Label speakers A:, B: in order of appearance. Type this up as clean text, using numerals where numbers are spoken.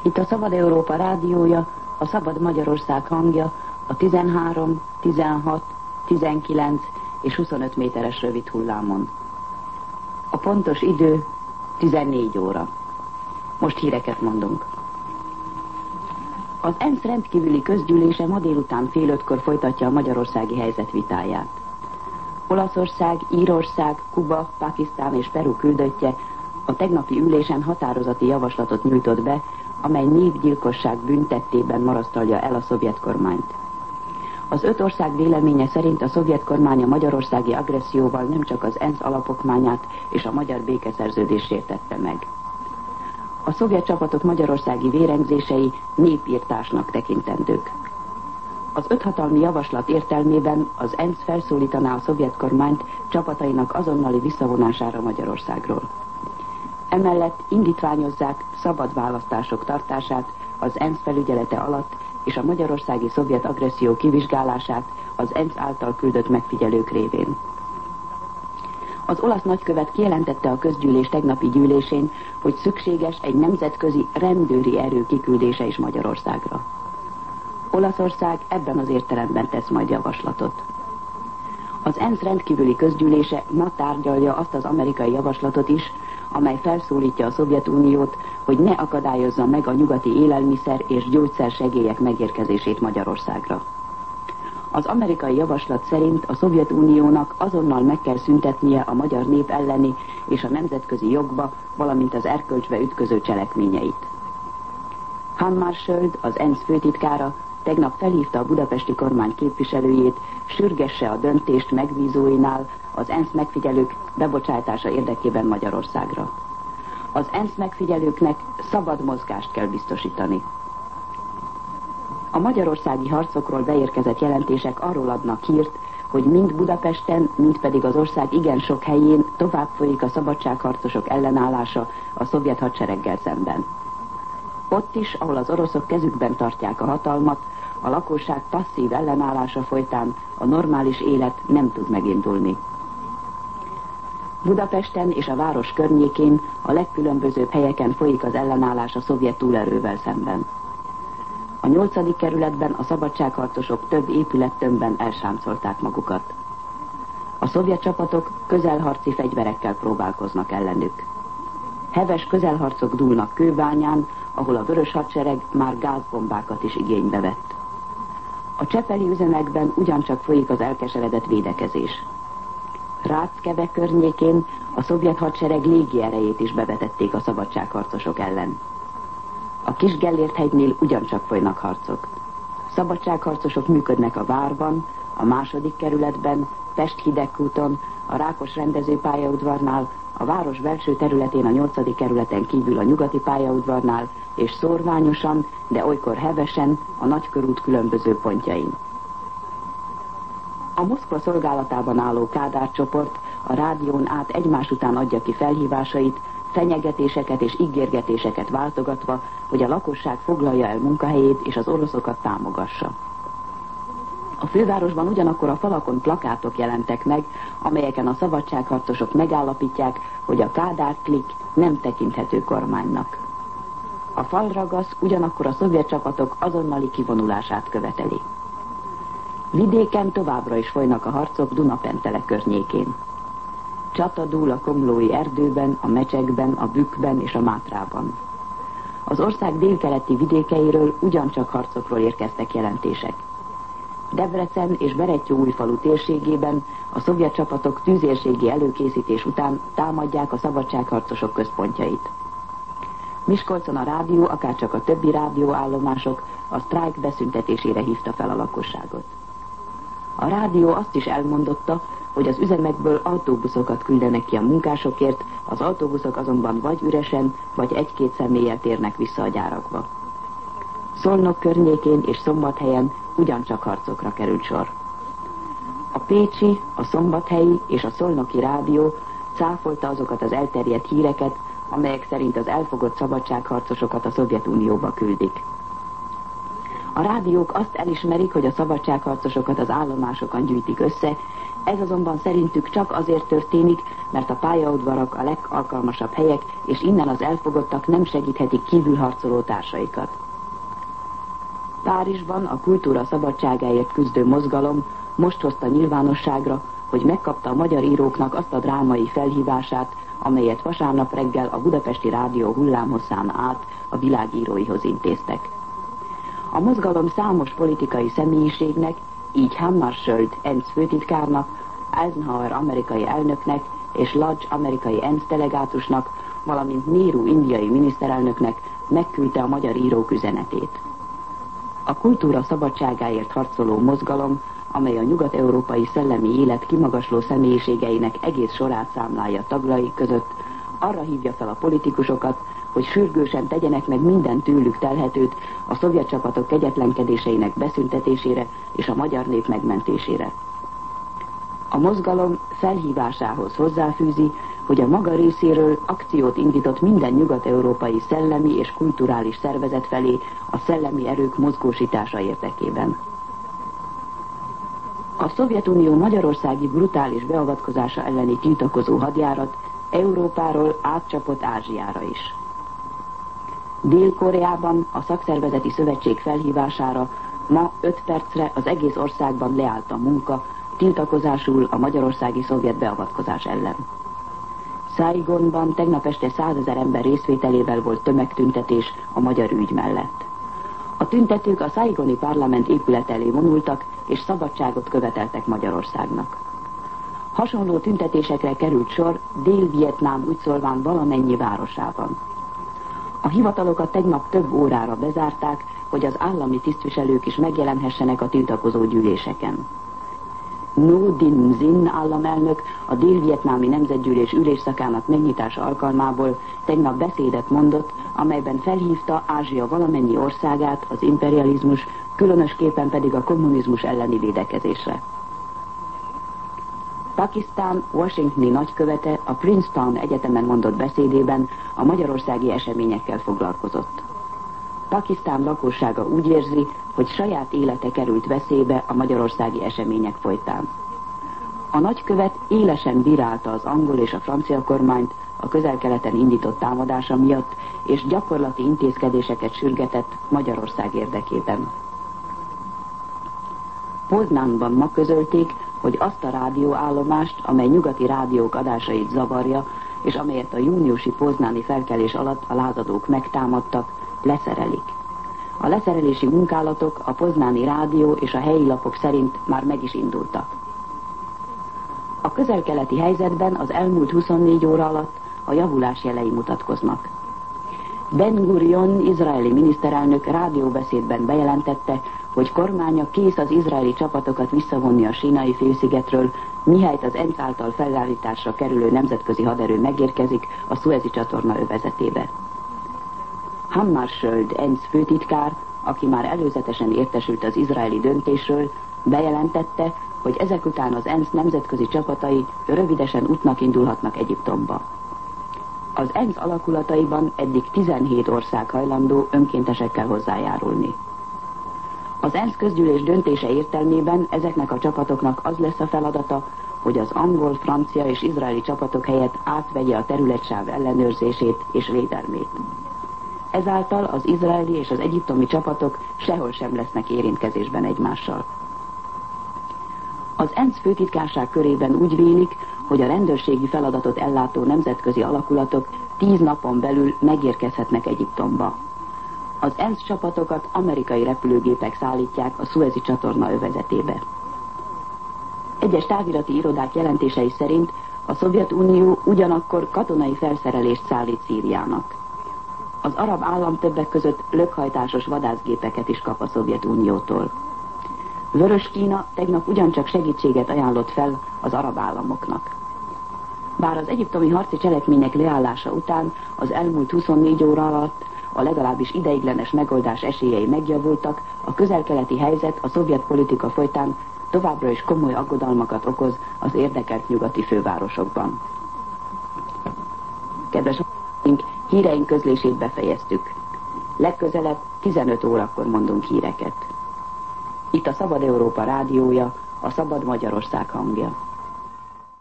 A: Itt a Szabad Európa rádiója, a Szabad Magyarország hangja a 13, 16, 19 és 25 méteres rövid hullámon. A pontos idő 14 óra. Most híreket mondunk. Az ENSZ rendkívüli közgyűlése ma délután fél 5-kor folytatja a magyarországi helyzet vitáját. Olaszország, Írország, Kuba, Pakisztán és Peru küldöttje a tegnapi ülésen határozati javaslatot nyújtott be, amely népgyilkosság büntettében marasztalja el a szovjet kormányt. Az 5 ország véleménye szerint a szovjet kormány a magyarországi agresszióval nem csak az ENSZ alapokmányát és a magyar békeszerződést sértette meg. A szovjet csapatok magyarországi vérengzései népírtásnak tekintendők. Az 5 hatalmi javaslat értelmében az ENSZ felszólítaná a szovjet kormányt csapatainak azonnali visszavonására Magyarországról. Emellett indítványozzák szabad választások tartását az ENSZ felügyelete alatt és a magyarországi szovjet agresszió kivizsgálását az ENSZ által küldött megfigyelők révén. Az olasz nagykövet kijelentette a közgyűlés tegnapi gyűlésén, hogy szükséges egy nemzetközi rendőri erő kiküldése is Magyarországra. Olaszország ebben az értelemben tesz majd javaslatot. Az ENSZ rendkívüli közgyűlése ma tárgyalja azt az amerikai javaslatot is, amely felszólítja a Szovjetuniót, hogy ne akadályozza meg a nyugati élelmiszer és gyógyszersegélyek megérkezését Magyarországra. Az amerikai javaslat szerint a Szovjetuniónak azonnal meg kell szüntetnie a magyar nép elleni és a nemzetközi jogba, valamint az erkölcsbe ütköző cselekményeit. Hammarskjöld, az ENSZ főtitkára, tegnap felhívta a budapesti kormány képviselőjét, sürgesse a döntést megbízóinál az ENSZ megfigyelők bebocsátása érdekében Magyarországra. Az ENSZ megfigyelőknek szabad mozgást kell biztosítani. A magyarországi harcokról beérkezett jelentések arról adnak hírt, hogy mind Budapesten, mind pedig az ország igen sok helyén tovább folyik a szabadságharcosok ellenállása a szovjet hadsereggel szemben. Ott is, ahol az oroszok kezükben tartják a hatalmat, a lakosság passzív ellenállása folytán a normális élet nem tud megindulni. Budapesten és a város környékén a legkülönbözőbb helyeken folyik az ellenállás a szovjet túlerővel szemben. A 8. kerületben a szabadságharcosok több épülettömbben elsáncolták magukat. A szovjet csapatok közelharci fegyverekkel próbálkoznak ellenük. Heves közelharcok dúlnak Kőbányán, ahol a vörös hadsereg már gázbombákat is igénybe vett. A csepeli üzemekben ugyancsak folyik az elkeseredett védekezés. Ráckeve környékén a szovjet hadsereg légierejét is bevetették a szabadságharcosok ellen. A Kis-Gellért-hegynél ugyancsak folynak harcok. Szabadságharcosok működnek a Várban, a 2. kerületben, Pest-Hidegkúton, a Rákos rendezőpályaudvarnál, a város belső területén a 8. kerületen kívül a Nyugati pályaudvarnál, és szórványosan, de olykor hevesen a Nagykörút különböző pontjain. A Moszkva szolgálatában álló Kádár csoport a rádión át egymás után adja ki felhívásait, fenyegetéseket és ígérgetéseket váltogatva, hogy a lakosság foglalja el munkahelyét és az oroszokat támogassa. A fővárosban ugyanakkor a falakon plakátok jelentek meg, amelyeken a szabadságharcosok megállapítják, hogy a Kádár klik nem tekinthető kormánynak. A falragasz ugyanakkor a szovjet csapatok azonnali kivonulását követeli. Vidéken továbbra is folynak a harcok Dunapentele környékén. Csata dúl a komlói erdőben, a Mecsekben, a Bükkben és a Mátrában. Az ország délkeleti vidékeiről ugyancsak harcokról érkeztek jelentések. Debrecen és Berettyóújfalu térségében a szovjet csapatok tűzérségi előkészítés után támadják a szabadságharcosok központjait. Miskolcon a rádió, akárcsak a többi rádióállomások a sztrájk beszüntetésére hívta fel a lakosságot. A rádió azt is elmondotta, hogy az üzemekből autóbuszokat küldenek ki a munkásokért, az autóbuszok azonban vagy üresen, vagy 1-2 személlyel térnek vissza a gyárakba. Szolnok környékén és Szombathelyen ugyancsak harcokra került sor. A pécsi, a szombathelyi és a szolnoki rádió cáfolta azokat az elterjedt híreket, amelyek szerint az elfogott szabadságharcosokat a Szovjetunióba küldik. A rádiók azt elismerik, hogy a szabadságharcosokat az állomásokon gyűjtik össze, Ez azonban szerintük csak azért történik, mert a pályaudvarak a legalkalmasabb helyek, és innen az elfogottak nem segíthetik kívülharcoló társaikat. Párizsban a kultúra szabadságáért küzdő mozgalom most hozta nyilvánosságra, hogy megkapta a magyar íróknak azt a drámai felhívását, amelyet vasárnap reggel a Budapesti Rádió hullámhosszán át a világíróihoz intéztek. A mozgalom számos politikai személyiségnek, így Hammarskjöld ENSZ főtitkárnak, Eisenhower amerikai elnöknek és Lodge amerikai ENSZ delegátusnak, valamint Nehru indiai miniszterelnöknek megküldte a magyar írók üzenetét. A kultúra szabadságáért harcoló mozgalom, amely a nyugat-európai szellemi élet kimagasló személyiségeinek egész sorát számlálja tagjai között, arra hívja fel a politikusokat, hogy sürgősen tegyenek meg minden tőlük telhetőt a szovjet csapatok kegyetlenkedéseinek beszüntetésére és a magyar nép megmentésére. A mozgalom felhívásához hozzáfűzi, hogy a maga részéről akciót indított minden nyugat-európai szellemi és kulturális szervezet felé a szellemi erők mozgósítása érdekében. A Szovjetunió magyarországi brutális beavatkozása elleni tiltakozó hadjárat Európáról átcsapott Ázsiára is. Dél-Koreában a szakszervezeti szövetség felhívására ma 5 percre az egész országban leállt a munka, tiltakozásul a magyarországi szovjet beavatkozás ellen. Saigonban tegnap este 100 000 ember részvételével volt tömegtüntetés a magyar ügy mellett. A tüntetők a saigoni parlament épület elé vonultak, és szabadságot követeltek Magyarországnak. Hasonló tüntetésekre került sor Dél-Vietnám úgy szólván valamennyi városában. A hivatalokat tegnap több órára bezárták, hogy az állami tisztviselők is megjelenhessenek a tiltakozó gyűléseken. Ngo Dinh Diem államelnök a dél-vietnámi nemzetgyűlés ülésszakának megnyitása alkalmából tegnap beszédet mondott, amelyben felhívta Ázsia valamennyi országát az imperializmus, különösképpen pedig a kommunizmus elleni védekezésre. Pakisztán washingtoni nagykövete a Princeton Egyetemen mondott beszédében a magyarországi eseményekkel foglalkozott. Pakisztán lakossága úgy érzi, hogy saját élete került veszélybe a magyarországi események folytán. A nagykövet élesen bírálta az angol és a francia kormányt a Közel-Keleten indított támadása miatt, és gyakorlati intézkedéseket sürgetett Magyarország érdekében. Poznánban ma közölték, hogy azt a rádióállomást, amely nyugati rádiók adásait zavarja, és amelyet a júniusi poznáni felkelés alatt a lázadók megtámadtak, leszerelik. A leszerelési munkálatok a poznáni rádió és a helyi lapok szerint már meg is indultak. A közel-keleti helyzetben az elmúlt 24 óra alatt a javulás jelei mutatkoznak. Ben-Gurion izraeli miniszterelnök rádióbeszédben bejelentette, hogy kormánya kész az izraeli csapatokat visszavonni a Sínai félszigetről, mihelyt az ENSZ által felállításra kerülő nemzetközi haderő megérkezik a Szuezi csatorna övezetébe. Hammarskjöld ENSZ főtitkár, aki már előzetesen értesült az izraeli döntésről, bejelentette, hogy ezek után az ENSZ nemzetközi csapatai rövidesen útnak indulhatnak Egyiptomba. Az ENSZ alakulataiban eddig 17 ország hajlandó önkéntesekkel hozzájárulni. Az ENSZ közgyűlés döntése értelmében ezeknek a csapatoknak az lesz a feladata, hogy az angol, francia és izraeli csapatok helyett átvegye a területsáv ellenőrzését és védelmét. Ezáltal az izraeli és az egyiptomi csapatok sehol sem lesznek érintkezésben egymással. Az ENSZ főtitkárság körében úgy vélik, hogy a rendőrségi feladatot ellátó nemzetközi alakulatok 10 napon belül megérkezhetnek Egyiptomba. Az ENSZ csapatokat amerikai repülőgépek szállítják a Szuezi csatorna övezetébe. Egyes távirati irodák jelentései szerint a Szovjetunió ugyanakkor katonai felszerelést szállít Szíriának. Az arab állam többek között lökhajtásos vadászgépeket is kap a Szovjetuniótól. Vörös Kína tegnap ugyancsak segítséget ajánlott fel az arab államoknak. Bár az egyiptomi harci cselekmények leállása után az elmúlt 24 óra alatt a legalábbis ideiglenes megoldás esélyei megjavultak, a közel-keleti helyzet a szovjet politika folytán továbbra is komoly aggodalmakat okoz az érdekelt nyugati fővárosokban. Kedves híreink közlését befejeztük. Legközelebb 15 órakor mondunk híreket. Itt a Szabad Európa rádiója, a Szabad Magyarország hangja.